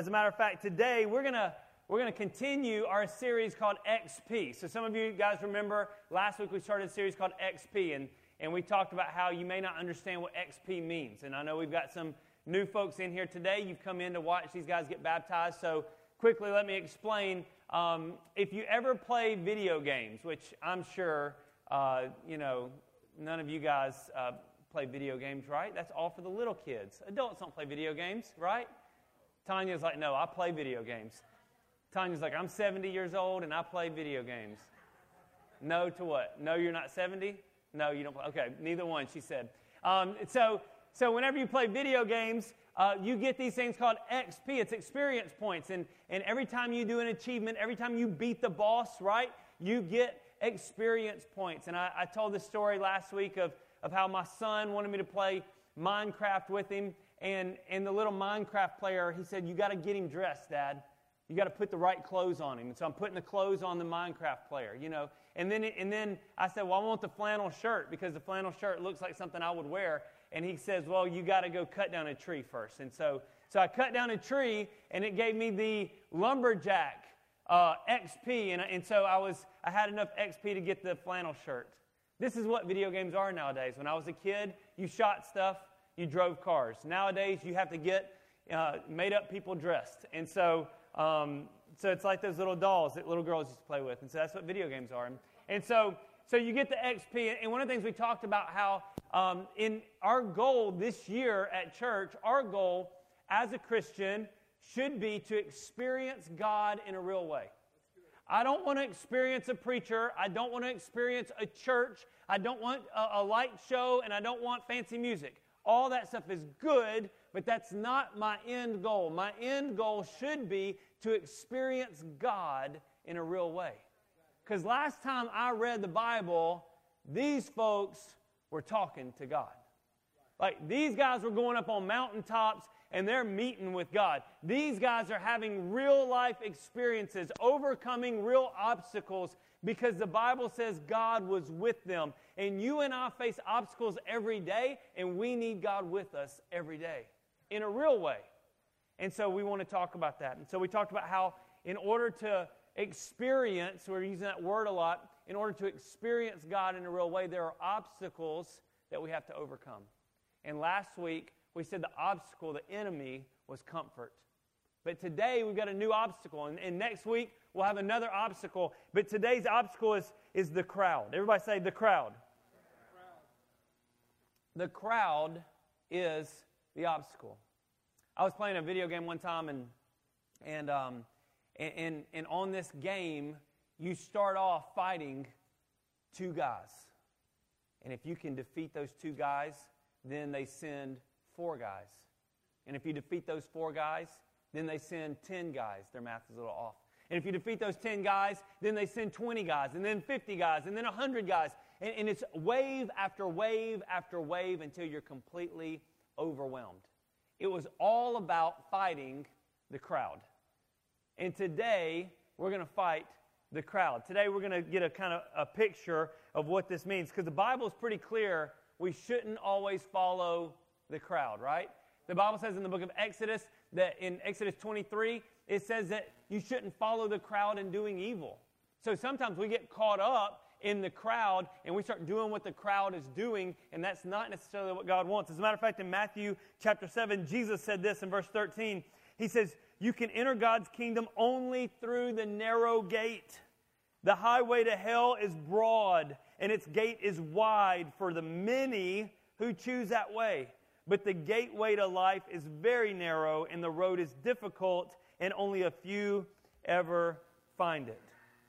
As a matter of fact, today we're gonna continue our series called XP. So some of you guys remember last week we started a series called XP, and we talked about how you may not understand what XP means. And I know we've got some new folks in here today. You've come in to watch these guys get baptized. So quickly, let me explain. If you ever play video games, which I'm sure none of you guys play video games, right? That's all for the little kids. Adults don't play video games, right? Tanya's like, no, I play video games. Tanya's like, I'm 70 years old and I play video games. No to what? No, you're not 70? No, you don't play. Okay, neither one, she said. So whenever you play video games, you get these things called XP. It's experience points. And every time you do an achievement, every time you beat the boss, right, you get experience points. And I told this story last week of how my son wanted me to play Minecraft with him. And the little Minecraft player, he said, you got to get him dressed, Dad. You got to put the right clothes on him. And so I'm putting the clothes on the Minecraft player, you know. And then I said, well, I want the flannel shirt because the flannel shirt looks like something I would wear. And he says, well, you got to go cut down a tree first. And so I cut down a tree, and it gave me the lumberjack XP. And so I had enough XP to get the flannel shirt. This is what video games are nowadays. When I was a kid, you shot stuff, you drove cars. Nowadays, you have to get made-up people dressed. And so it's like those little dolls that little girls used to play with. And so that's what video games are. And so you get the XP. And one of the things we talked about how in our goal this year at church, our goal as a Christian should be to experience God in a real way. I don't want to experience a preacher. I don't want to experience a church. I don't want a light show, and I don't want fancy music. All that stuff is good, but that's not my end goal. My end goal should be to experience God in a real way. Because last time I read the Bible, these folks were talking to God. Like, these guys were going up on mountaintops and they're meeting with God. These guys are having real life experiences, overcoming real obstacles because the Bible says God was with them. And you and I face obstacles every day, and we need God with us every day in a real way. And so we want to talk about that. And so we talked about how in order to experience, we're using that word a lot, in order to experience God in a real way, there are obstacles that we have to overcome. And last week, we said the obstacle, the enemy, was comfort. But today, we've got a new obstacle. And next week, we'll have another obstacle. But today's obstacle is the crowd. Everybody say the crowd. The crowd is the obstacle. I was playing a video game one time, and on this game, you start off fighting two guys. And if you can defeat those two guys, then they send 4 guys. And if you defeat those 4 guys, then they send 10 guys. Their math is a little off. And if you defeat those 10 guys, then they send 20 guys, and then 50 guys, and then 100 guys. And it's wave after wave after wave until you're completely overwhelmed. It was all about fighting the crowd. And today, we're going to fight the crowd. Today, we're going to get a kind of a picture of what this means. Because the Bible is pretty clear, we shouldn't always follow the crowd, right? The Bible says in the book of Exodus, that in Exodus 23, it says that you shouldn't follow the crowd in doing evil. So sometimes we get caught up in the crowd and we start doing what the crowd is doing, and that's not necessarily what God wants. As a matter of fact, in Matthew chapter 7, Jesus said this in verse 13. He says, you can enter God's kingdom only through the narrow gate. The highway to hell is broad, and its gate is wide for the many who choose that way. But the gateway to life is very narrow, and the road is difficult, and only a few ever find it.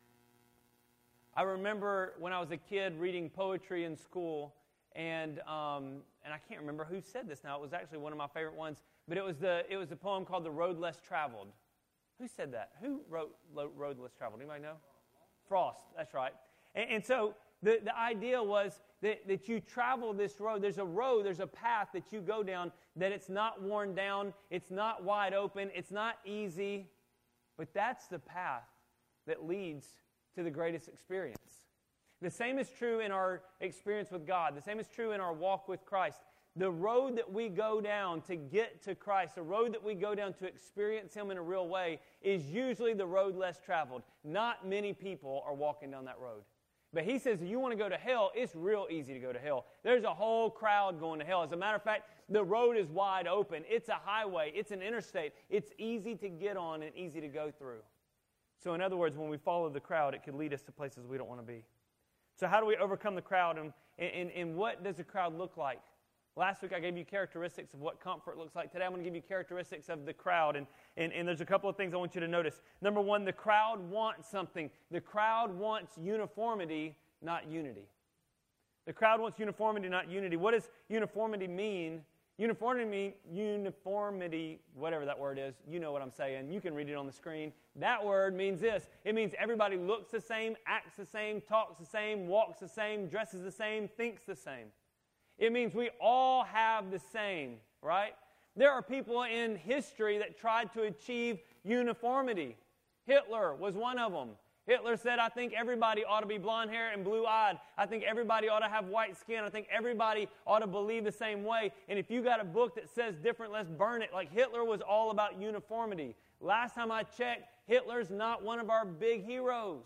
I remember when I was a kid reading poetry in school, and I can't remember who said this now. It was actually one of my favorite ones, but it was a poem called "The Road Less Traveled." Who said that? Who wrote "Road Less Traveled"? Anybody know? Frost. That's right. And so the idea was that you travel this road. There's a path that you go down, that it's not worn down, it's not wide open, it's not easy, but that's the path that leads to the greatest experience. The same is true in our experience with God. The same is true in our walk with Christ. the road that we go down to get to Christ, the road that we go down to experience Him in a real way, is usually the road less traveled. Not many people are walking down that road. But He says, if you want to go to hell, it's real easy to go to hell. There's a whole crowd going to hell. As a matter of fact, the road is wide open. It's a highway. It's an interstate. It's easy to get on and easy to go through. So in other words, when we follow the crowd, it could lead us to places we don't want to be. So how do we overcome the crowd, and what does the crowd look like? Last week I gave you characteristics of what comfort looks like. Today I'm going to give you characteristics of the crowd, and there's a couple of things I want you to notice. Number one, the crowd wants something. The crowd wants uniformity, not unity. The crowd wants uniformity, not unity. What does uniformity mean? Uniformity, whatever that word is, you know what I'm saying. You can read it on the screen. That word means this. It means everybody looks the same, acts the same, talks the same, walks the same, dresses the same, thinks the same. It means we all have the same, right? There are people in history that tried to achieve uniformity. Hitler was one of them. Hitler said, I think everybody ought to be blonde hair and blue-eyed. I think everybody ought to have white skin. I think everybody ought to believe the same way. And if you got a book that says different, let's burn it. Like Hitler was all about uniformity. Last time I checked, Hitler's not one of our big heroes.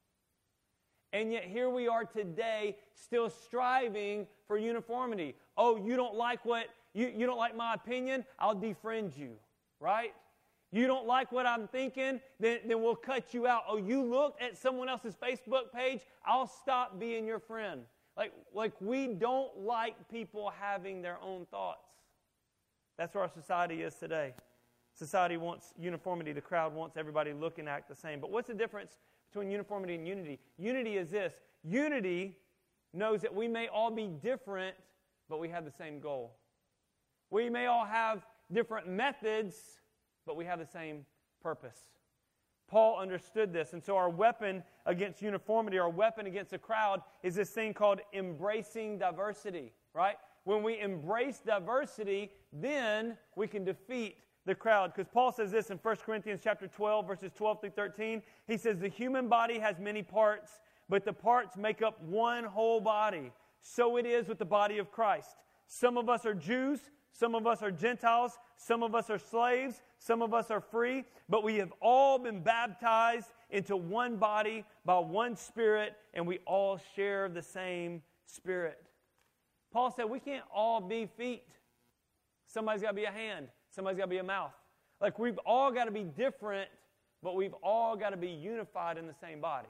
And yet here we are today still striving for uniformity. Oh, you don't like what you don't like my opinion? I'll defriend you, right? You don't like what I'm thinking? Then we'll cut you out. Oh, you looked at someone else's Facebook page? I'll stop being your friend. Like we don't like people having their own thoughts. That's where our society is today. Society wants uniformity. The crowd wants everybody to look and act the same. But what's the difference between uniformity and unity? Unity is this. Unity knows that we may all be different, but we have the same goal. We may all have different methods, but we have the same purpose. Paul understood this, and so our weapon against uniformity, our weapon against the crowd, is this thing called embracing diversity, right? When we embrace diversity, then we can defeat the crowd. Because Paul says this in 1 Corinthians chapter 12, verses 12 through 13. He says, the human body has many parts, but the parts make up one whole body. So it is with the body of Christ. Some of us are Jews, some of us are Gentiles, some of us are slaves, some of us are free, but we have all been baptized into one body by one Spirit, and we all share the same Spirit. Paul said we can't all be feet. Somebody's got to be a hand. Somebody's got to be a mouth. Like we've all got to be different, but we've all got to be unified in the same body.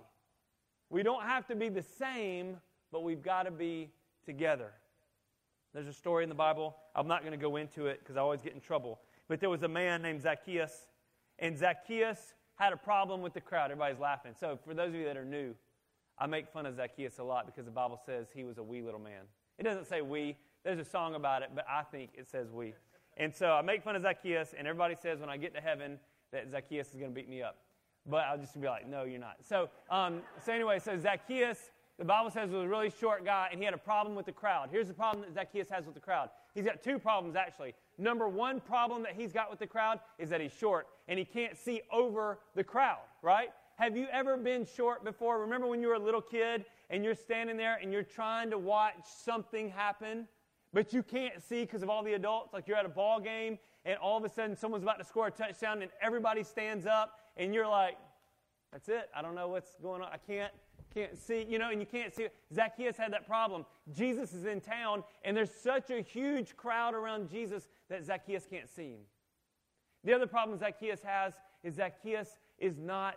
We don't have to be the same, but we've got to be together. There's a story in the Bible. I'm not going to go into it because I always get in trouble. But there was a man named Zacchaeus, and Zacchaeus had a problem with the crowd. Everybody's laughing. So for those of you that are new, I make fun of Zacchaeus a lot because the Bible says he was a wee little man. It doesn't say we. There's a song about it, but I think it says we. And so I make fun of Zacchaeus, and everybody says when I get to heaven that Zacchaeus is going to beat me up. But I'll just be like, no, you're not. So anyway, Zacchaeus, the Bible says, was a really short guy, and he had a problem with the crowd. Here's the problem that Zacchaeus has with the crowd. He's got two problems, actually. Number one problem that he's got with the crowd is that he's short, and he can't see over the crowd, right? Have you ever been short before? Remember when you were a little kid, and you're standing there, and you're trying to watch something happen, but you can't see because of all the adults? Like you're at a ball game, and all of a sudden someone's about to score a touchdown, and everybody stands up, and you're like, that's it. I don't know what's going on. I can't see, and you can't see. Zacchaeus had that problem. Jesus is in town, and there's such a huge crowd around Jesus that Zacchaeus can't see him. The other problem Zacchaeus has is Zacchaeus is not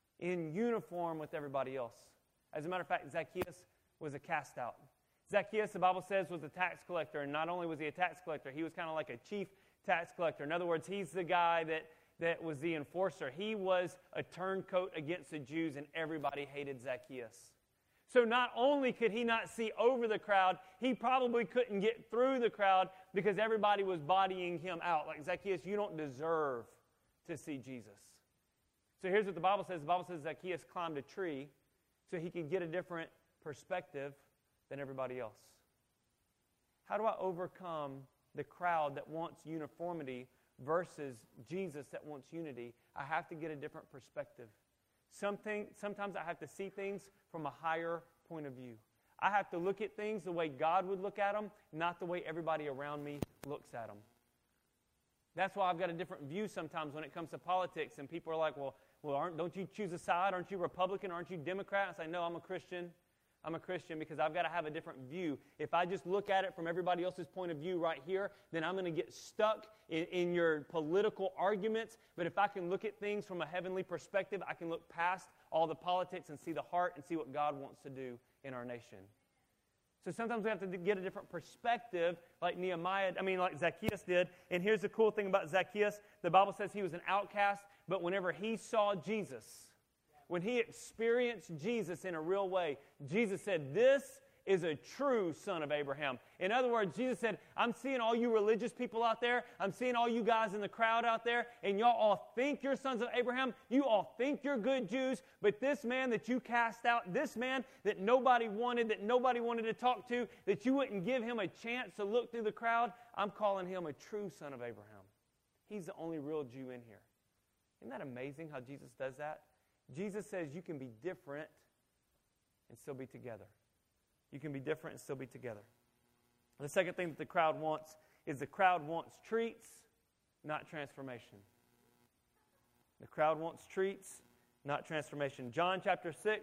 in uniform with everybody else. As a matter of fact, Zacchaeus was a cast out. Zacchaeus, the Bible says, was a tax collector, and not only was he a tax collector, he was kind of like a chief tax collector. In other words, he's the guy that was the enforcer. He was a turncoat against the Jews, and everybody hated Zacchaeus. So not only could he not see over the crowd, he probably couldn't get through the crowd because everybody was bodying him out. Like, Zacchaeus, you don't deserve to see Jesus. So here's what the Bible says. The Bible says Zacchaeus climbed a tree so he could get a different perspective than everybody else. How do I overcome the crowd that wants uniformity versus Jesus that wants unity? I have to get a different perspective. Sometimes I have to see things from a higher point of view. I have to look at things the way God would look at them, not the way everybody around me looks at them. That's why I've got a different view sometimes when it comes to politics, and people are like, well, don't you choose a side? Aren't you Republican? Aren't you Democrat? I say, no, I'm a Christian. I'm a Christian because I've got to have a different view. If I just look at it from everybody else's point of view right here, then I'm going to get stuck in your political arguments. But if I can look at things from a heavenly perspective, I can look past all the politics and see the heart and see what God wants to do in our nation. So sometimes we have to get a different perspective like like Zacchaeus did. And here's the cool thing about Zacchaeus. The Bible says he was an outcast, but whenever he saw Jesus, when he experienced Jesus in a real way, Jesus said, this is a true son of Abraham. In other words, Jesus said, I'm seeing all you religious people out there. I'm seeing all you guys in the crowd out there, and y'all all think you're sons of Abraham. You all think you're good Jews, but this man that you cast out, this man that nobody wanted to talk to, that you wouldn't give him a chance to look through the crowd, I'm calling him a true son of Abraham. He's the only real Jew in here. Isn't that amazing how Jesus does that? Jesus says you can be different and still be together. You can be different and still be together. The second thing that the crowd wants is the crowd wants treats, not transformation. The crowd wants treats, not transformation. John chapter 6.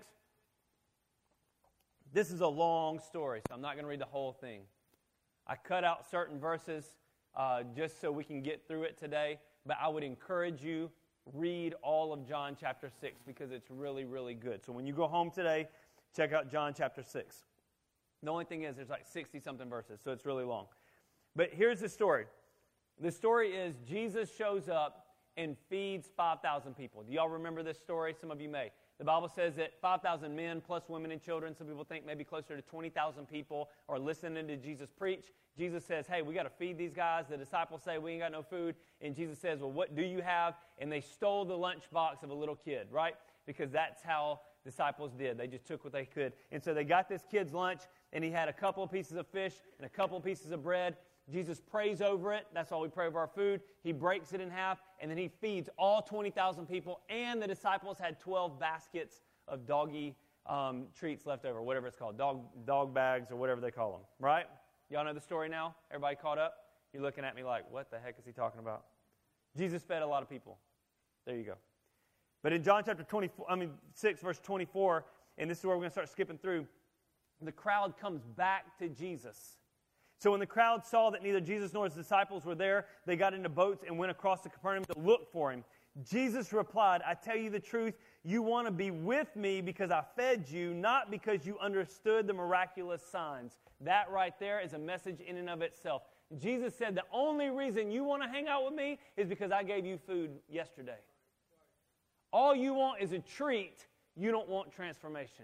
This is a long story, so I'm not going to read the whole thing. I cut out certain verses just so we can get through it today, but I would encourage you, read all of John chapter 6 because it's really, really good. So when you go home today, check out John chapter 6. The only thing is there's like 60-something verses, so it's really long. But here's the story. The story is Jesus shows up and feeds 5,000 people. Do y'all remember this story? Some of you may. The Bible says that 5,000 men plus women and children, some people think maybe closer to 20,000 people are listening to Jesus preach. Jesus says, hey, we got to feed these guys. The disciples say, we ain't got no food. And Jesus says, well, what do you have? And they stole the lunchbox of a little kid, right? Because that's how disciples did. They just took what they could. And so they got this kid's lunch, and he had a couple of pieces of fish and a couple of pieces of bread. Jesus prays over it. That's why we pray over our food. He breaks it in half, and then he feeds all 20,000 people, and the disciples had 12 baskets of doggy treats left over, whatever it's called, dog bags or whatever they call them, right? Y'all know the story now? Everybody caught up? You're looking at me like, what the heck is he talking about? Jesus fed a lot of people. There you go. But in John chapter 6, verse 24, and this is where we're going to start skipping through, the crowd comes back to Jesus. So when the crowd saw that neither Jesus nor his disciples were there, they got into boats and went across to Capernaum to look for him. Jesus replied, I tell you the truth, you want to be with me because I fed you, not because you understood the miraculous signs. That right there is a message in and of itself. Jesus said the only reason you want to hang out with me is because I gave you food yesterday. All you want is a treat. You don't want transformation.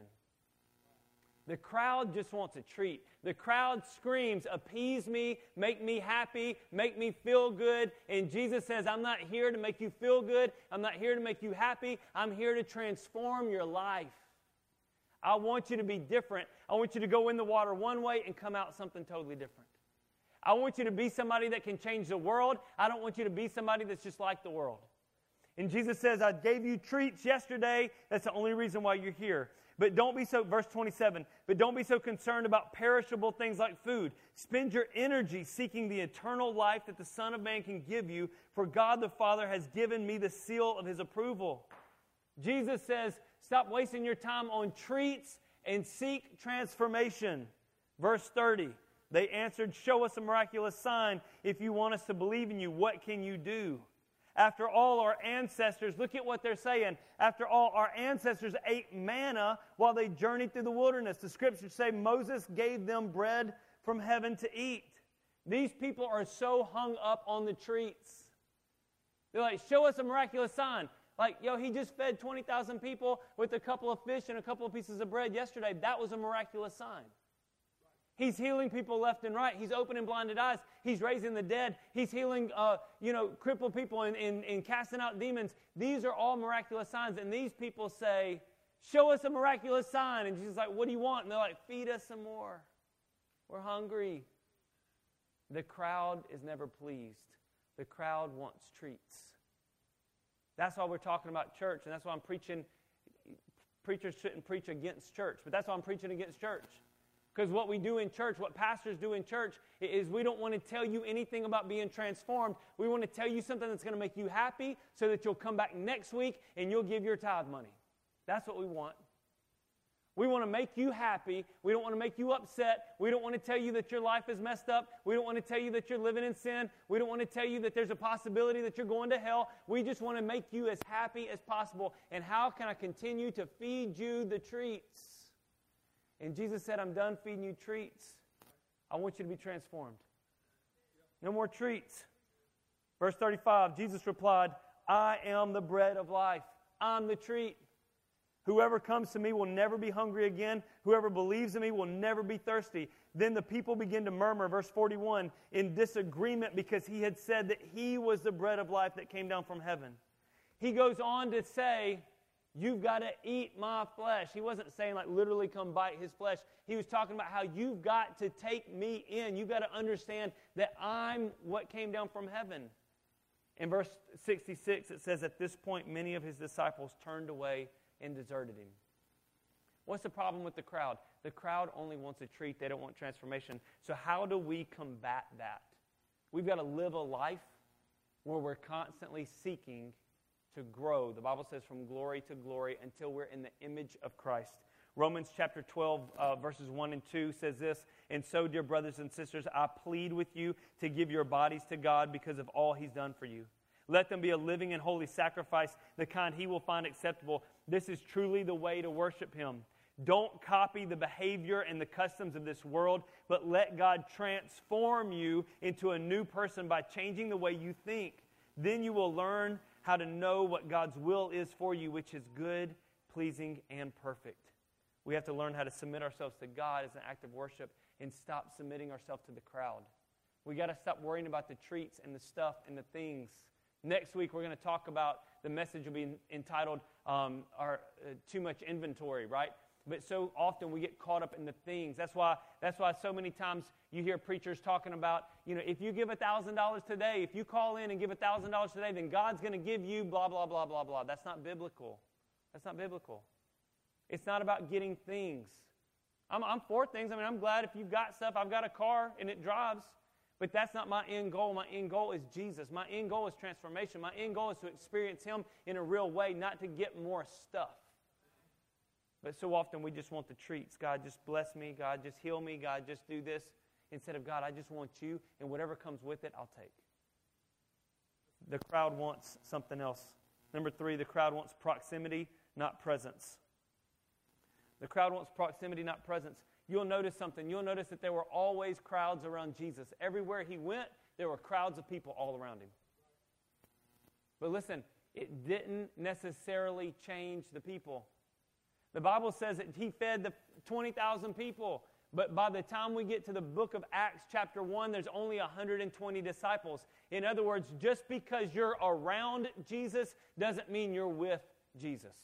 The crowd just wants a treat. The crowd screams, appease me, make me happy, make me feel good. And Jesus says, I'm not here to make you feel good. I'm not here to make you happy. I'm here to transform your life. I want you to be different. I want you to go in the water one way and come out something totally different. I want you to be somebody that can change the world. I don't want you to be somebody that's just like the world. And Jesus says, I gave you treats yesterday. That's the only reason why you're here. But don't be so, verse 27, but don't be so concerned about perishable things like food. Spend your energy seeking the eternal life that the Son of Man can give you, for God the Father has given me the seal of his approval. Jesus says, stop wasting your time on treats and seek transformation. Verse 30, they answered, show us a miraculous sign. If you want us to believe in you, what can you do? After all, our ancestors, look at what they're saying. After all, our ancestors ate manna while they journeyed through the wilderness. The scriptures say Moses gave them bread from heaven to eat. These people are so hung up on the treats. They're like, show us a miraculous sign. Like, he just fed 20,000 people with a couple of fish and a couple of pieces of bread yesterday. That was a miraculous sign. He's healing people left and right. He's opening blinded eyes. He's raising the dead. He's healing, crippled people and casting out demons. These are all miraculous signs. And these people say, show us a miraculous sign. And Jesus is like, what do you want? And they're like, feed us some more. We're hungry. The crowd is never pleased. The crowd wants treats. That's why we're talking about church. And that's why I'm preaching. Preachers shouldn't preach against church. But that's why I'm preaching against church. Because what we do in church, what pastors do in church, is we don't want to tell you anything about being transformed. We want to tell you something that's going to make you happy so that you'll come back next week and you'll give your tithe money. That's what we want. We want to make you happy. We don't want to make you upset. We don't want to tell you that your life is messed up. We don't want to tell you that you're living in sin. We don't want to tell you that there's a possibility that you're going to hell. We just want to make you as happy as possible. And how can I continue to feed you the treats? And Jesus said, I'm done feeding you treats. I want you to be transformed. No more treats. Verse 35, Jesus replied, I am the bread of life. I'm the treat. Whoever comes to me will never be hungry again. Whoever believes in me will never be thirsty. Then the people begin to murmur, verse 41, in disagreement because he had said that he was the bread of life that came down from heaven. He goes on to say, you've got to eat my flesh. He wasn't saying like literally come bite his flesh. He was talking about how you've got to take me in. You've got to understand that I'm what came down from heaven. In verse 66, it says, at this point, many of his disciples turned away and deserted him. What's the problem with the crowd? The crowd only wants a treat. They don't want transformation. So how do we combat that? We've got to live a life where we're constantly seeking to grow. The Bible says from glory to glory until we're in the image of Christ. Romans chapter 12, verses 1 and 2 says this, and so, dear brothers and sisters, I plead with you to give your bodies to God because of all He's done for you. Let them be a living and holy sacrifice, the kind He will find acceptable. This is truly the way to worship Him. Don't copy the behavior and the customs of this world, but let God transform you into a new person by changing the way you think. Then you will learn how to know what God's will is for you, which is good, pleasing, and perfect. We have to learn how to submit ourselves to God as an act of worship and stop submitting ourselves to the crowd. We got to stop worrying about the treats and the stuff and the things. Next week, we're going to talk about, the message will be entitled Too Much Inventory, right? But so often we get caught up in the things. That's why so many times you hear preachers talking about, if you give $1,000 today, if you call in and give $1,000 today, then God's going to give you blah, blah, blah, blah, blah. That's not biblical. That's not biblical. It's not about getting things. I'm for things. I mean, I'm glad if you've got stuff. I've got a car and it drives. But that's not my end goal. My end goal is Jesus. My end goal is transformation. My end goal is to experience Him in a real way, not to get more stuff. But so often we just want the treats. God, just bless me. God, just heal me. God, just do this. Instead of, God, I just want you, and whatever comes with it, I'll take. The crowd wants something else. Number 3, the crowd wants proximity, not presence. The crowd wants proximity, not presence. You'll notice something. You'll notice that there were always crowds around Jesus. Everywhere He went, there were crowds of people all around Him. But listen, it didn't necessarily change the people. The Bible says that He fed the 20,000 people. But by the time we get to the book of Acts chapter 1, there's only 120 disciples. In other words, just because you're around Jesus doesn't mean you're with Jesus.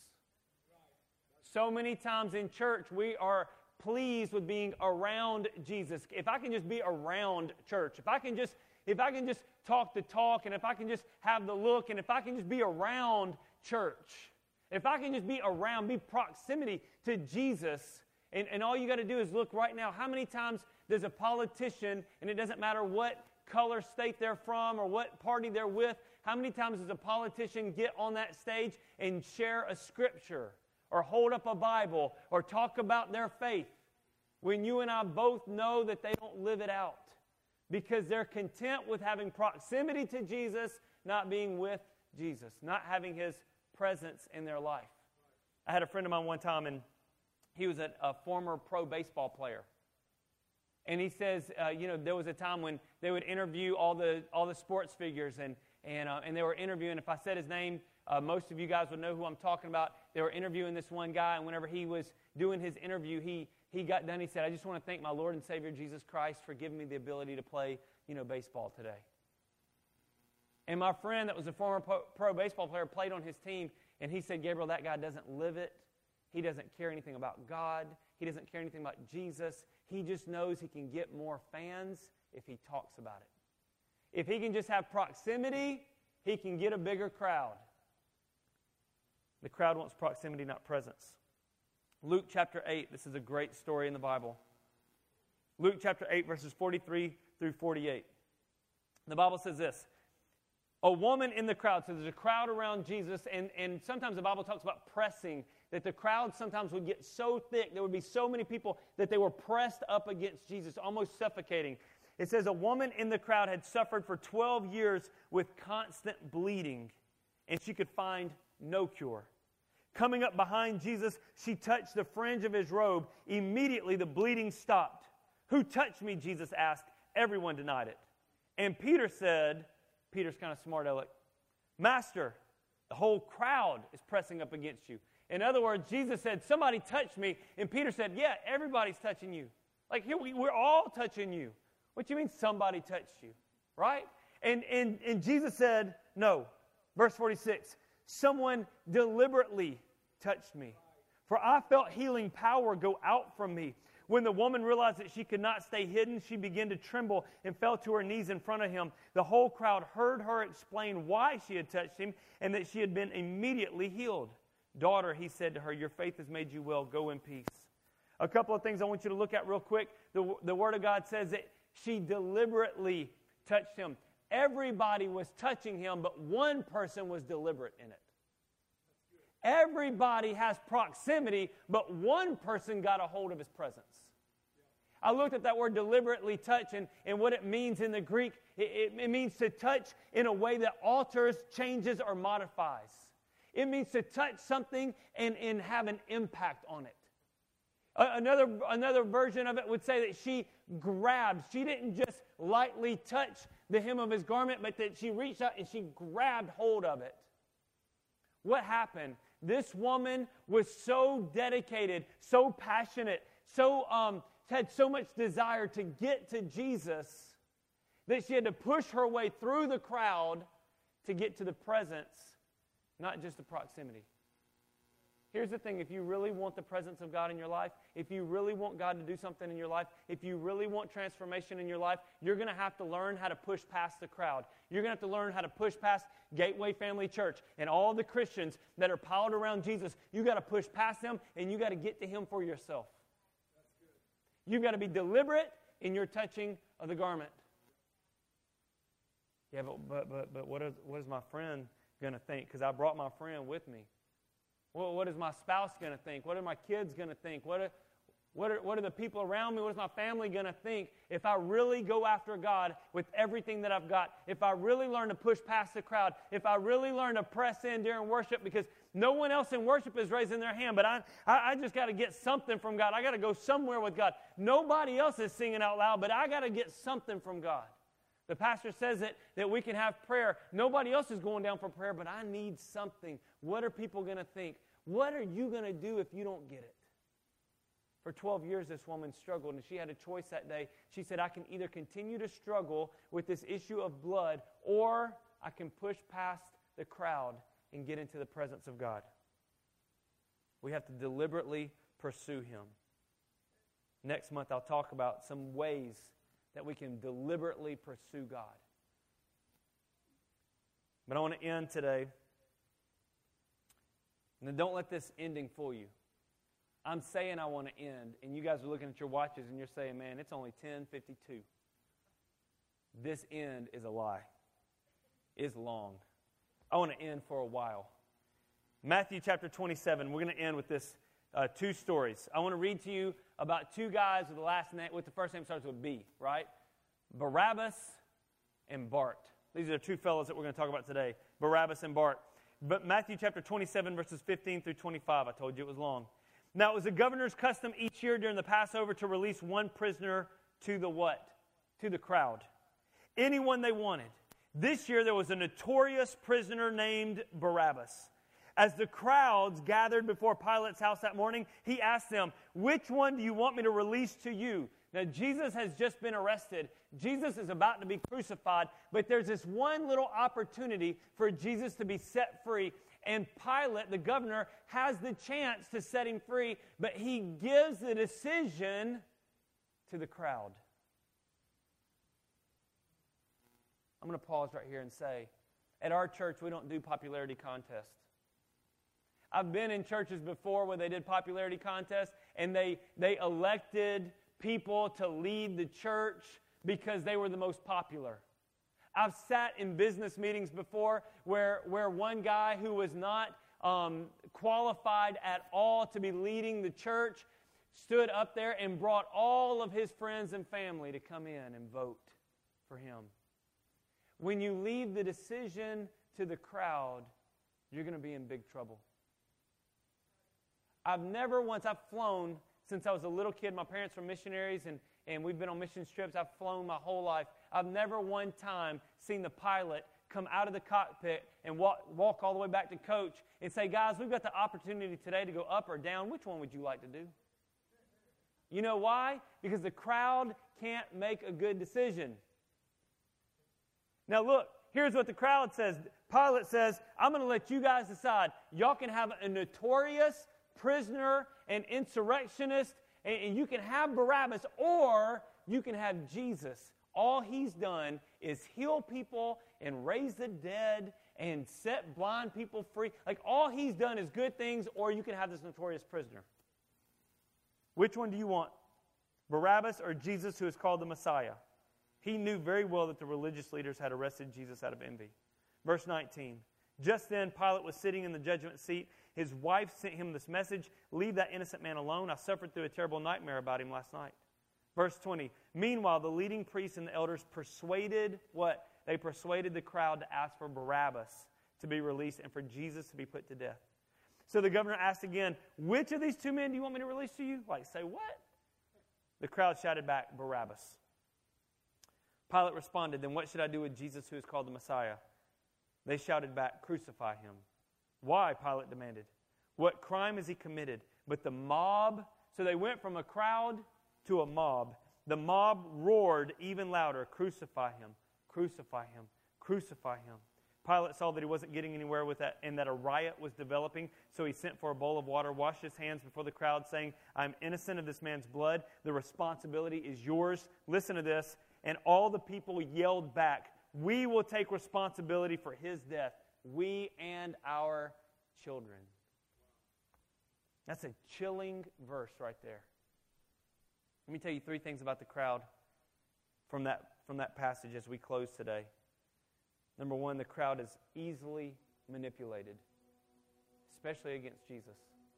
So many times in church, we are pleased with being around Jesus. If I can just be around church, if I can just talk the talk, and if I can just have the look, and if I can just be around church, if I can just be around, be proximity to Jesus, and all you got to do is look right now. How many times does a politician, and it doesn't matter what color state they're from or what party they're with, how many times does a politician get on that stage and share a scripture or hold up a Bible or talk about their faith when you and I both know that they don't live it out because they're content with having proximity to Jesus, not being with Jesus, not having His presence in their life. I had a friend of mine one time, and he was a former pro baseball player. And he says, there was a time when they would interview all the sports figures, and they were interviewing. If I said his name, most of you guys would know who I'm talking about. They were interviewing this one guy, and whenever he was doing his interview, he got done. He said, I just want to thank my Lord and Savior Jesus Christ for giving me the ability to play, baseball today. And my friend that was a former pro baseball player played on his team, and he said, Gabriel, that guy doesn't live it. He doesn't care anything about God. He doesn't care anything about Jesus. He just knows he can get more fans if he talks about it. If he can just have proximity, he can get a bigger crowd. The crowd wants proximity, not presence. Luke chapter 8, this is a great story in the Bible. Luke chapter 8, verses 43 through 48. The Bible says this. A woman in the crowd, so there's a crowd around Jesus, and sometimes the Bible talks about pressing, that the crowd sometimes would get so thick, there would be so many people that they were pressed up against Jesus, almost suffocating. It says a woman in the crowd had suffered for 12 years with constant bleeding, and she could find no cure. Coming up behind Jesus, she touched the fringe of his robe. Immediately the bleeding stopped. Who touched me? Jesus asked. Everyone denied it. And Peter said, Peter's kind of smart aleck, Master, the whole crowd is pressing up against you. In other words, Jesus said, somebody touched me. And Peter said, yeah, everybody's touching you. Like here, we're all touching you. What do you mean somebody touched you? Right? And Jesus said, no. Verse 46, someone deliberately touched me, for I felt healing power go out from me. When the woman realized that she could not stay hidden, she began to tremble and fell to her knees in front of him. The whole crowd heard her explain why she had touched him and that she had been immediately healed. Daughter, he said to her, your faith has made you well. Go in peace. A couple of things I want you to look at real quick. The Word of God says that she deliberately touched him. Everybody was touching him, but one person was deliberate in it. Everybody has proximity, but one person got a hold of his presence. I looked at that word deliberately touch, and what it means in the Greek, it means to touch in a way that alters, changes, or modifies. It means to touch something and have an impact on it. Another version of it would say that she grabbed. She didn't just lightly touch the hem of his garment, but that she reached out and she grabbed hold of it. What happened? This woman was so dedicated, so passionate, had so much desire to get to Jesus that she had to push her way through the crowd to get to the presence, not just the proximity. Here's the thing, if you really want the presence of God in your life, if you really want God to do something in your life, if you really want transformation in your life, you're going to have to learn how to push past the crowd. You're going to have to learn how to push past Gateway Family Church and all the Christians that are piled around Jesus. You've got to push past them, and you've got to get to Him for yourself. You've got to be deliberate in your touching of the garment. Yeah, but what is my friend going to think? Because I brought my friend with me. Well, what is my spouse going to think? What are my kids going to think? What are the people around me? What is my family going to think if I really go after God with everything that I've got? If I really learn to push past the crowd? If I really learn to press in during worship? Because no one else in worship is raising their hand, but I just got to get something from God. I got to go somewhere with God. Nobody else is singing out loud, but I got to get something from God. The pastor says that we can have prayer. Nobody else is going down for prayer, but I need something. What are people going to think? What are you going to do if you don't get it? For 12 years, this woman struggled, and she had a choice that day. She said, I can either continue to struggle with this issue of blood, or I can push past the crowd and get into the presence of God. We have to deliberately pursue Him. Next month, I'll talk about some ways that we can deliberately pursue God. But I want to end today. And don't let this ending fool you. I'm saying I want to end, and you guys are looking at your watches and you're saying, man, it's only 10:52. This end is a lie. It's long. I want to end for a while. Matthew chapter 27, we're going to end with this two stories. I want to read to you about two guys with the last name, with the first name starts with B, right? Barabbas and Bart. These are the two fellows that we're going to talk about today, Barabbas and Bart. But Matthew chapter 27, verses 15 through 25, I told you it was long. Now, it was the governor's custom each year during the Passover to release one prisoner to the what? To the crowd. Anyone they wanted. This year, there was a notorious prisoner named Barabbas. As the crowds gathered before Pilate's house that morning, he asked them, which one do you want me to release to you? Now, Jesus has just been arrested. Jesus is about to be crucified, but there's this one little opportunity for Jesus to be set free. And Pilate, the governor, has the chance to set him free, but he gives the decision to the crowd. I'm going to pause right here and say, at our church, we don't do popularity contests. I've been in churches before where they did popularity contests, and they elected people to lead the church because they were the most popular. I've sat in business meetings before where one guy who was not qualified at all to be leading the church stood up there and brought all of his friends and family to come in and vote for him. When you leave the decision to the crowd, you're going to be in big trouble. I've flown since I was a little kid. My parents were missionaries, and we've been on mission trips. I've flown my whole life. I've never one time seen the pilot come out of the cockpit and walk all the way back to coach and say, guys, we've got the opportunity today to go up or down. Which one would you like to do? You know why? Because the crowd can't make a good decision. Now look, here's what the crowd says. Pilate says, I'm going to let you guys decide. Y'all can have a notorious prisoner and insurrectionist, and you can have Barabbas, or you can have Jesus. All he's done is heal people and raise the dead and set blind people free. Like, all he's done is good things, or you can have this notorious prisoner. Which one do you want? Barabbas or Jesus, who is called the Messiah? He knew very well that the religious leaders had arrested Jesus out of envy. Verse 19. Just then, Pilate was sitting in the judgment seat. His wife sent him this message, leave that innocent man alone. I suffered through a terrible nightmare about him last night. Verse 20. Meanwhile, the leading priests and the elders persuaded what? They persuaded the crowd to ask for Barabbas to be released and for Jesus to be put to death. So the governor asked again, which of these two men do you want me to release to you? Like, say what? The crowd shouted back, Barabbas. Pilate responded, then what should I do with Jesus, who is called the Messiah? They shouted back, crucify him. Why? Pilate demanded. What crime has he committed? But the mob, so they went from a crowd to a mob. The mob roared even louder, crucify him, crucify him, crucify him. Pilate saw that he wasn't getting anywhere with that and that a riot was developing, so he sent for a bowl of water, washed his hands before the crowd, saying, I'm innocent of this man's blood. The responsibility is yours. Listen to this. And all the people yelled back, we will take responsibility for his death, we and our children. That's a chilling verse right there. Let me tell you three things about the crowd from that passage as we close today. Number one, the crowd is easily manipulated, especially against Jesus.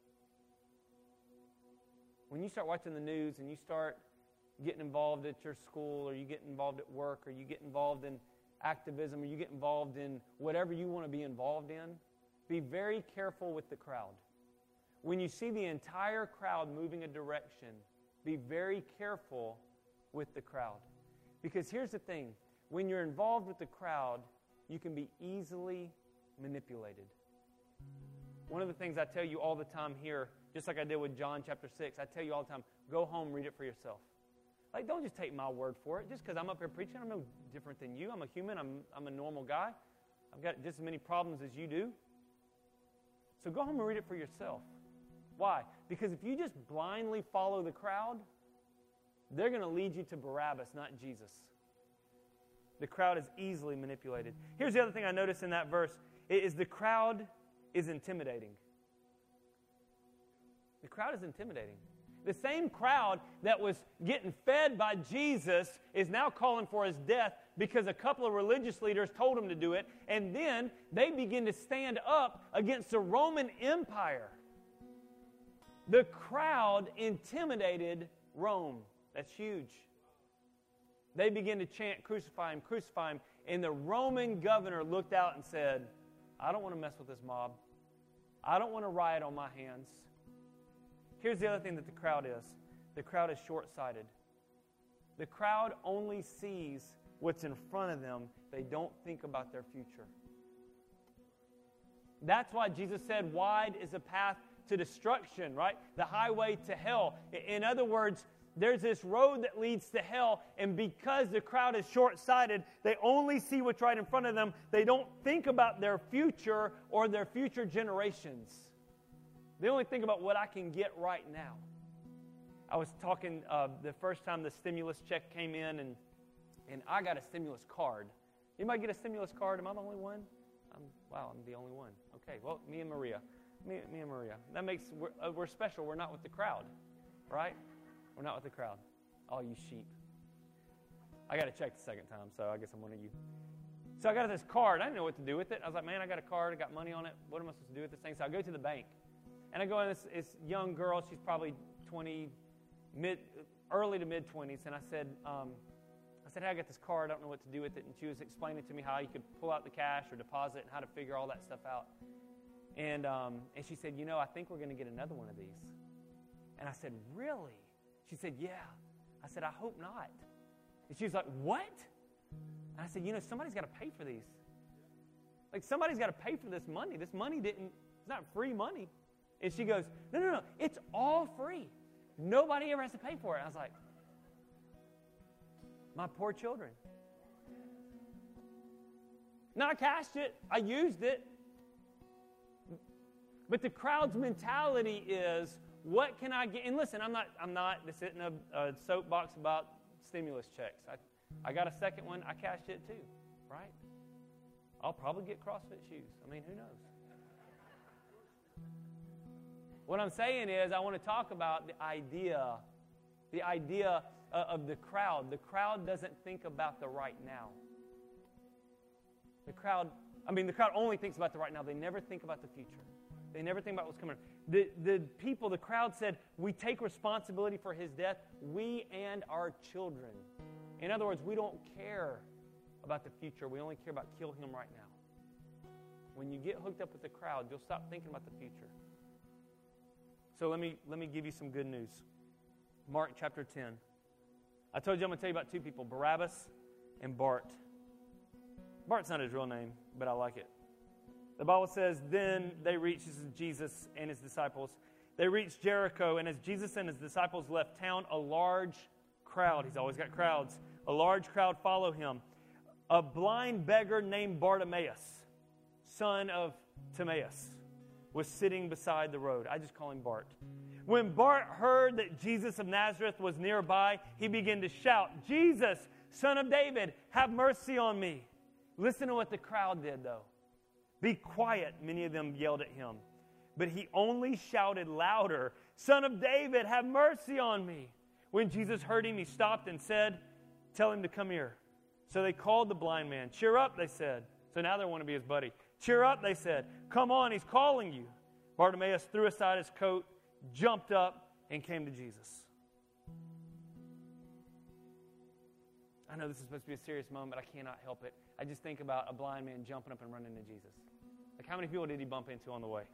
When you start watching the news and you start getting involved at your school, or you get involved at work, or you get involved in activism, or you get involved in whatever you want to be involved in, be very careful with the crowd. When you see the entire crowd moving a direction, be very careful with the crowd. Because here's the thing, when you're involved with the crowd, you can be easily manipulated. One of the things I tell you all the time here, just like I did with John chapter 6, I tell you all the time, go home, read it for yourself. Like, don't just take my word for it. Just because I'm up here preaching, I'm no different than you. I'm a human. I'm a normal guy. I've got just as many problems as you do. So go home and read it for yourself. Why? Because if you just blindly follow the crowd, they're going to lead you to Barabbas, not Jesus. The crowd is easily manipulated. Here's the other thing I noticed in that verse, is the crowd is intimidating. The crowd is intimidating. The same crowd that was getting fed by Jesus is now calling for his death because a couple of religious leaders told him to do it, and then they begin to stand up against the Roman Empire. The crowd intimidated Rome. That's huge. They began to chant, crucify him, crucify him, and the Roman governor looked out and said, I don't want to mess with this mob. I don't want to riot on my hands. Here's the other thing that the crowd is. The crowd is short-sighted. The crowd only sees what's in front of them. They don't think about their future. That's why Jesus said, wide is the path to destruction, right? The highway to hell. In other words, there's this road that leads to hell, and because the crowd is short-sighted, they only see what's right in front of them. They don't think about their future or their future generations. They only think about what I can get right now. I was talking the first time the stimulus check came in, and I got a stimulus card. Anybody get a stimulus card? Am I the only one? I'm the only one. Okay, well, me and Maria. Me and Maria. That makes, we're special. We're not with the crowd, right? We're not with the crowd. All you sheep. I got to check the second time, so I guess I'm one of you. So I got this card. I didn't know what to do with it. I was like, man, I got a card. I got money on it. What am I supposed to do with this thing? So I go to the bank. And I go in this young girl. She's probably 20, early to mid-20s. And I said, hey, I got this card. I don't know what to do with it. And she was explaining to me how you could pull out the cash or deposit and how to figure all that stuff out. And she said, I think we're going to get another one of these. And I said, really? She said, yeah. I said, I hope not. And she was like, what? And I said, somebody's got to pay for these. Like, somebody's got to pay for this money. This money it's not free money. And she goes, no, it's all free. Nobody ever has to pay for it. I was like, my poor children. Now, I cashed it. I used it. But the crowd's mentality is, what can I get? And listen, this isn't a soapbox about stimulus checks. I got a second one. I cashed it too, right? I'll probably get CrossFit shoes. I mean, who knows? What I'm saying is I want to talk about the idea of the crowd. The crowd doesn't think about the right now. The crowd only thinks about the right now. They never think about the future. They never think about what's coming. The crowd said, we take responsibility for his death, we and our children. In other words, we don't care about the future. We only care about killing him right now. When you get hooked up with the crowd, you'll stop thinking about the future. So let me give you some good news. Mark chapter 10. I told you I'm going to tell you about two people, Barabbas and Bart. Bart's not his real name, but I like it. The Bible says, then they reached, this is Jesus and his disciples, they reached Jericho, and as Jesus and his disciples left town, a large crowd, he's always got crowds, a large crowd followed him. A blind beggar named Bartimaeus, son of Timaeus, was sitting beside the road. I just call him Bart. When Bart heard that Jesus of Nazareth was nearby, he began to shout, Jesus, son of David, have mercy on me. Listen to what the crowd did, though. Be quiet, many of them yelled at him. But he only shouted louder, Son of David, have mercy on me. When Jesus heard him, he stopped and said, tell him to come here. So they called the blind man. Cheer up, they said. So now they want to be his buddy. Cheer up, they said. Come on, he's calling you. Bartimaeus threw aside his coat, jumped up, and came to Jesus. I know this is supposed to be a serious moment, but I cannot help it. I just think about a blind man jumping up and running to Jesus. Like, how many people did he bump into on the way?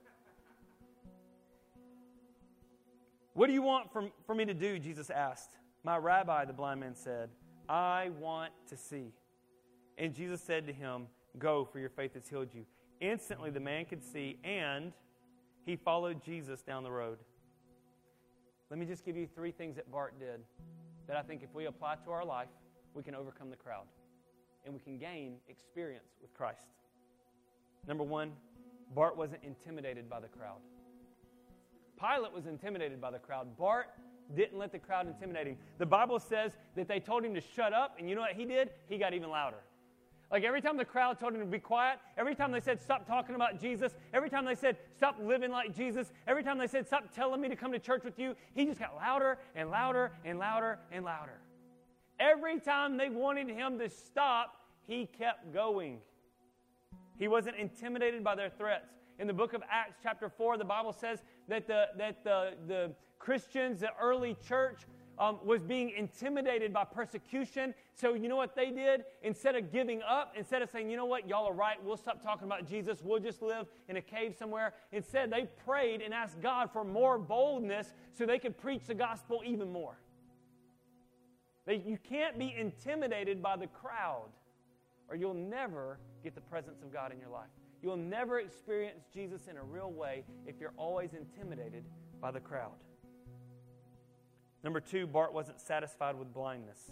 What do you want for me to do? Jesus asked. My rabbi, the blind man said, I want to see. And Jesus said to him, go, for your faith has healed you. Instantly the man could see, and he followed Jesus down the road. Let me just give you 3 things that Bart did that I think if we apply to our life, we can overcome the crowd. And we can gain experience with Christ. Number 1, Bart wasn't intimidated by the crowd. Pilate was intimidated by the crowd. Bart didn't let the crowd intimidate him. The Bible says that they told him to shut up, and you know what he did? He got even louder. Like every time the crowd told him to be quiet, every time they said stop talking about Jesus, every time they said stop living like Jesus, every time they said stop telling me to come to church with you, he just got louder and louder and louder and louder. Every time they wanted him to stop, he kept going. He wasn't intimidated by their threats. In the book of Acts chapter 4, the Bible says that the Christians, the early church, was being intimidated by persecution. So you know what they did? Instead of giving up, instead of saying, you know what, y'all are right, we'll stop talking about Jesus, we'll just live in a cave somewhere. Instead, they prayed and asked God for more boldness so they could preach the gospel even more. You can't be intimidated by the crowd, or you'll never get the presence of God in your life. You'll never experience Jesus in a real way if you're always intimidated by the crowd. Number 2, Bart wasn't satisfied with blindness.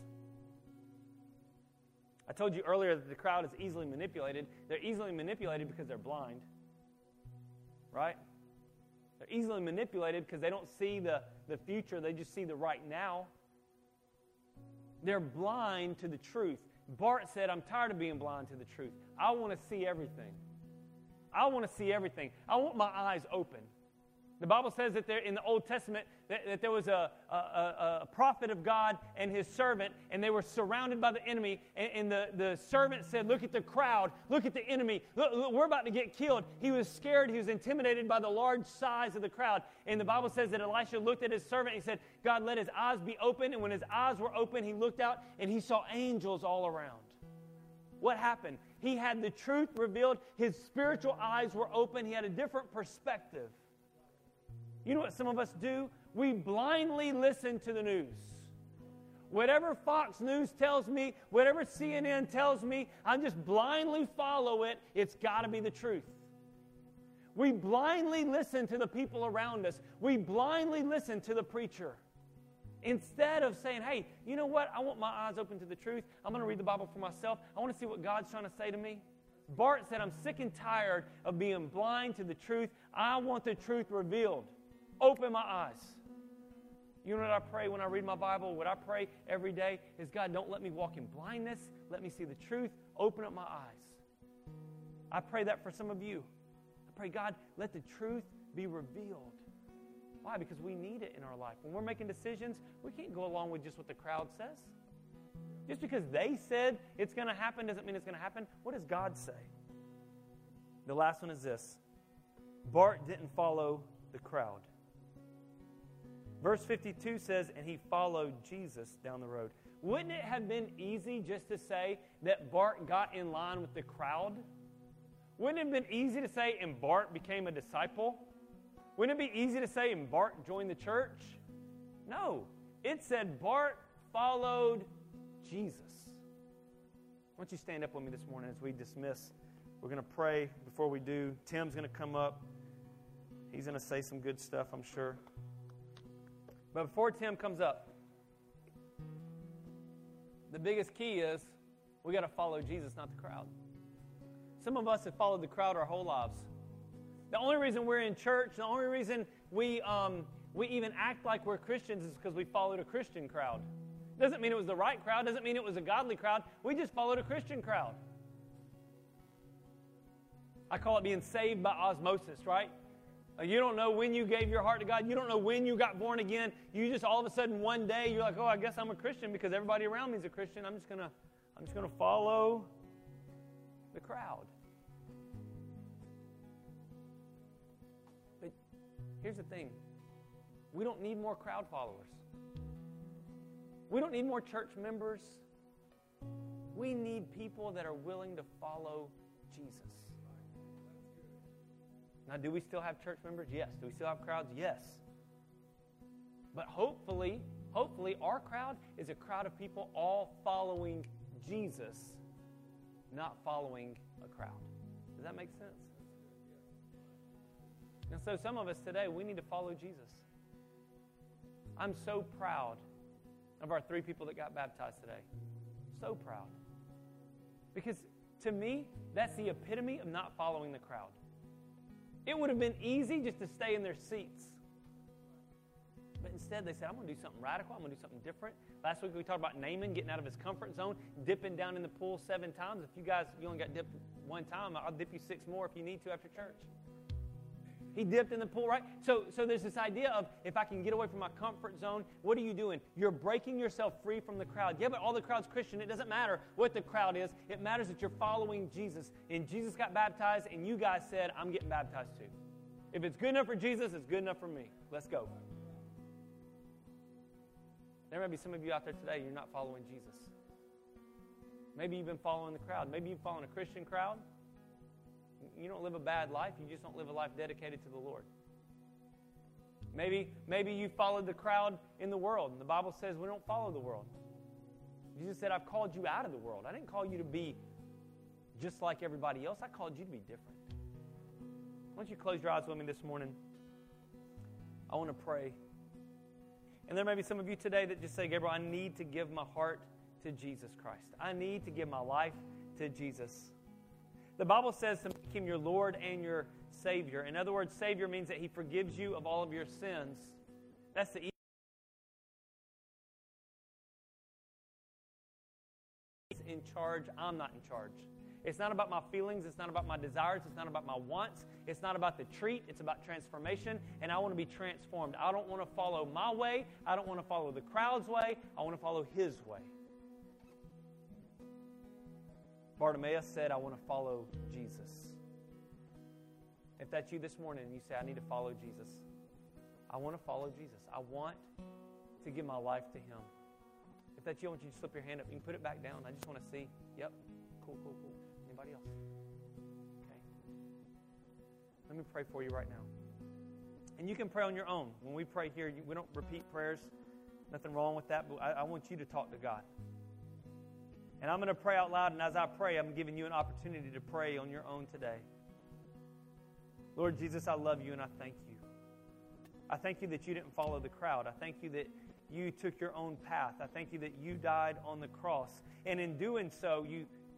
I told you earlier that the crowd is easily manipulated. They're easily manipulated because they're blind. Right? They're easily manipulated because they don't see the future. They just see the right now. They're blind to the truth. Bart said, I'm tired of being blind to the truth. I want to see everything. I want to see everything. I want my eyes open. The Bible says that there, in the Old Testament that there was a prophet of God and his servant, and they were surrounded by the enemy. And the servant said, look at the crowd. Look at the enemy. Look, we're about to get killed. He was scared. He was intimidated by the large size of the crowd. And the Bible says that Elisha looked at his servant and he said, God, let his eyes be open. And when his eyes were open, he looked out and he saw angels all around. What happened? He had the truth revealed. His spiritual eyes were open. He had a different perspective. You know what some of us do? We blindly listen to the news. Whatever Fox News tells me, whatever CNN tells me, I just blindly follow it. It's got to be the truth. We blindly listen to the people around us. We blindly listen to the preacher. Instead of saying, hey, you know what? I want my eyes open to the truth. I'm going to read the Bible for myself. I want to see what God's trying to say to me. Bart said, I'm sick and tired of being blind to the truth. I want the truth revealed. Open my eyes. You know what I pray when I read my Bible? What I pray every day is, God, don't let me walk in blindness. Let me see the truth. Open up my eyes. I pray that for some of you. I pray, God, let the truth be revealed. Why? Because we need it in our life. When we're making decisions, we can't go along with just what the crowd says. Just because they said it's going to happen doesn't mean it's going to happen. What does God say? The last one is this. Bart didn't follow the crowd. Verse 52 says, and he followed Jesus down the road. Wouldn't it have been easy just to say that Bart got in line with the crowd? Wouldn't it have been easy to say, and Bart became a disciple? Wouldn't it be easy to say, and Bart joined the church? No. It said Bart followed Jesus. Why don't you stand up with me this morning as we dismiss? We're going to pray before we do. Tim's going to come up. He's going to say some good stuff, I'm sure. But before Tim comes up, the biggest key is we got to follow Jesus, not the crowd. Some of us have followed the crowd our whole lives. The only reason we're in church, the only reason we even act like we're Christians is because we followed a Christian crowd. Doesn't mean it was the right crowd. Doesn't mean it was a godly crowd. We just followed a Christian crowd. I call it being saved by osmosis, right? You don't know when you gave your heart to God. You don't know when you got born again. You just all of a sudden one day you're like, oh, I guess I'm a Christian because everybody around me is a Christian. I'm just gonna follow the crowd. But here's the thing. We don't need more crowd followers. We don't need more church members. We need people that are willing to follow Jesus. Now, do we still have church members? Yes. Do we still have crowds? Yes. But hopefully our crowd is a crowd of people all following Jesus, not following a crowd. Does that make sense? And so some of us today, we need to follow Jesus. I'm so proud of our 3 people that got baptized today. So proud. Because to me, that's the epitome of not following the crowd. It would have been easy just to stay in their seats. But instead, they said, I'm going to do something radical. I'm going to do something different. Last week, we talked about Naaman getting out of his comfort zone, dipping down in the pool 7 times. If you only got dipped 1 time, I'll dip you 6 more if you need to after church. He dipped in the pool, right? So there's this idea of, if I can get away from my comfort zone, what are you doing? You're breaking yourself free from the crowd. Yeah, but all the crowd's Christian. It doesn't matter what the crowd is. It matters that you're following Jesus. And Jesus got baptized, and you guys said, I'm getting baptized too. If it's good enough for Jesus, it's good enough for me. Let's go. There may be some of you out there today, you're not following Jesus. Maybe you've been following the crowd. Maybe you've followed a Christian crowd. You don't live a bad life. You just don't live a life dedicated to the Lord. Maybe you followed the crowd in the world. And the Bible says we don't follow the world. Jesus said, I've called you out of the world. I didn't call you to be just like everybody else. I called you to be different. Why don't you close your eyes with me this morning? I want to pray. And there may be some of you today that just say, Gabriel, I need to give my heart to Jesus Christ. I need to give my life to Jesus. The Bible says to make Him your Lord and your Savior. In other words, Savior means that He forgives you of all of your sins. That's the He's in charge. I'm not in charge. It's not about my feelings. It's not about my desires. It's not about my wants. It's not about the treat. It's about transformation, and I want to be transformed. I don't want to follow my way. I don't want to follow the crowd's way. I want to follow His way. Bartimaeus said, I want to follow Jesus. If that's you this morning and you say, I need to follow Jesus, I want to follow Jesus. I want to give my life to Him. If that's you, I want you to slip your hand up. You can put it back down. I just want to see. Yep. Cool. Anybody else? Okay. Let me pray for you right now. And you can pray on your own. When we pray here, we don't repeat prayers. Nothing wrong with that, but I want you to talk to God. And I'm going to pray out loud, and as I pray, I'm giving you an opportunity to pray on your own today. Lord Jesus, I love you and I thank you. I thank you that you didn't follow the crowd. I thank you that you took your own path. I thank you that you died on the cross. And in doing so,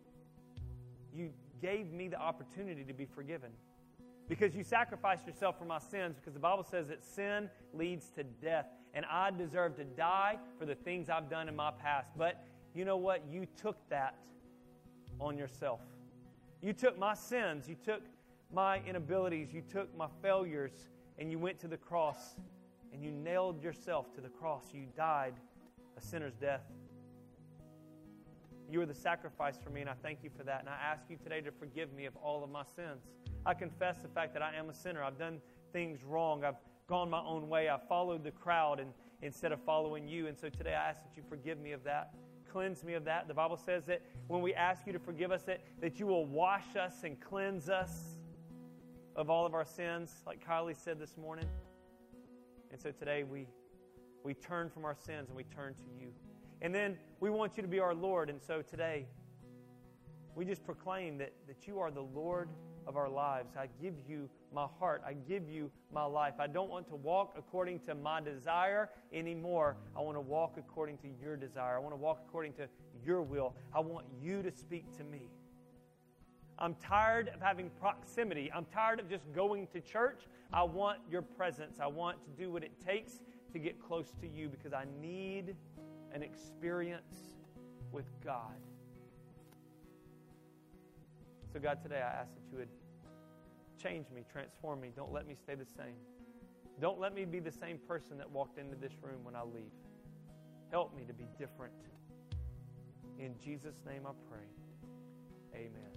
you gave me the opportunity to be forgiven. Because you sacrificed yourself for my sins, because the Bible says that sin leads to death. And I deserve to die for the things I've done in my past. But you know what? You took that on yourself. You took my sins. You took my inabilities. You took my failures. And you went to the cross. And you nailed yourself to the cross. You died a sinner's death. You were the sacrifice for me, and I thank you for that. And I ask you today to forgive me of all of my sins. I confess the fact that I am a sinner. I've done things wrong. I've gone my own way. I've followed the crowd instead of following you. And so today I ask that you forgive me of that. Cleanse me of that. The Bible says that when we ask you to forgive us, that you will wash us and cleanse us of all of our sins, like Kylie said this morning. And so today we turn from our sins and we turn to you. And then we want you to be our Lord. And so today we just proclaim that you are the Lord of our lives. I give you my heart. I give you my life. I don't want to walk according to my desire anymore. I want to walk according to your desire. I want to walk according to your will. I want you to speak to me. I'm tired of having proximity. I'm tired of just going to church. I want your presence. I want to do what it takes to get close to you because I need an experience with God. So God, today I ask that you would change me, transform me. Don't let me stay the same. Don't let me be the same person that walked into this room when I leave. Help me to be different. In Jesus' name I pray. Amen.